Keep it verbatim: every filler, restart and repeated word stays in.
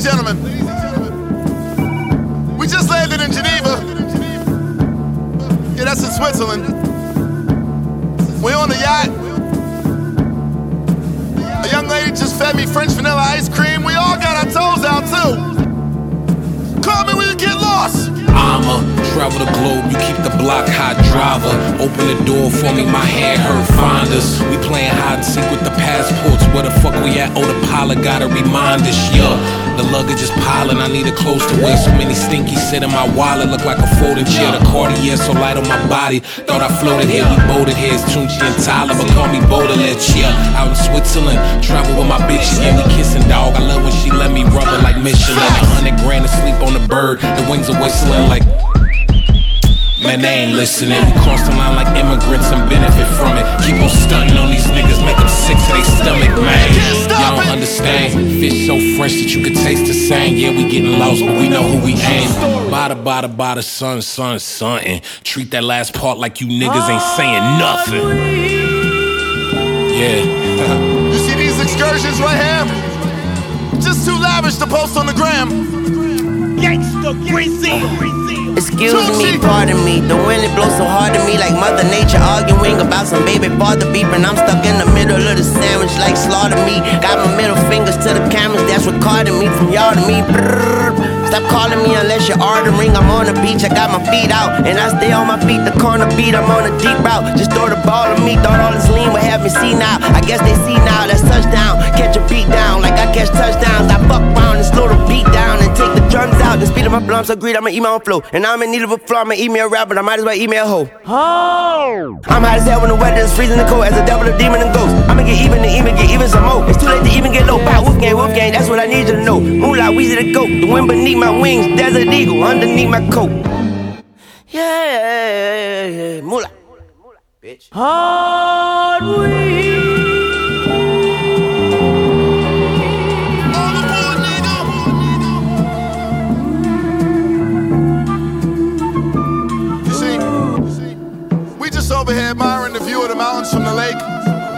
gentlemen, we just landed in Geneva. Yeah, that's in Switzerland. We're on the yacht. A young lady just fed me French vanilla ice cream. We all got our toes out too. Call me when you get lost. I'ma travel the globe, you keep the block hot, driver. Open the door for me, my hand hurt, find us. We playing hide and seek with the passports. Where the fuck we at? Oh, the pilot gotta remind us, yeah. The luggage is piling, I need a clothes to wear. So many stinkies sit in my wallet, look like a folding chair. The Cartier so light on my body, thought I floated here. We boated here, it's Tunchi and Tyler, but call me Baudelaire, yeah. Out in Switzerland, travel with my bitch, yeah, we kissing, dog. I love when she let me rub her like Michelin. A hundred grand to sleep on the bird, the wings are whistling like, man, they ain't listening. We cross the line like immigrants and benefit from it. Keep on stunting on these niggas, make them sick to their stomach, man. Y'all don't understand. Fish so fresh that you could taste the same. Yeah, we getting lost, but we know who we aim. Bada, bada, bada, son, son, son. And treat that last part like you niggas ain't saying nothing. Yeah. You see these excursions right here? Just too lavish to post on the gram. Gangsta Brazil. Excuse me, pardon me. The wind it blows so hard to me, like Mother Nature arguing about some baby father beeping. I'm stuck in the middle of the sandwich like slaughter me. Got my middle fingers to the cameras that's recording me from y'all to me. Brrr. Stop calling me unless you're ordering. I'm on the beach, I got my feet out, and I stay on my feet. The corner beat, I'm on a deep route. Just throw the ball at me. Thought all this lean would have me see now. I guess they see now. That's touchdown. Catch a beat down like I catch touchdowns. I fuck around and slow the beat down and take the drums out. The speed of my blunts agreed. I'ma eat my own flow, and I'm in need of a flow. I'ma eat me a rap, but I might as well eat me a hoe. Oh. I'm hot as hell when the weather is freezing and cold. As a devil, a demon, and ghost. I'ma get even to even get even some more. It's too late to even get low. Bow, wolf gang, wolf gang. That's what I need you to know. Moolah, Weezy the goat. The wind beneath my wings, desert eagle underneath my coat. Yeah, yeah, yeah. Moolah, bitch. Hard weed. Over here admiring the view of the mountains from the lake.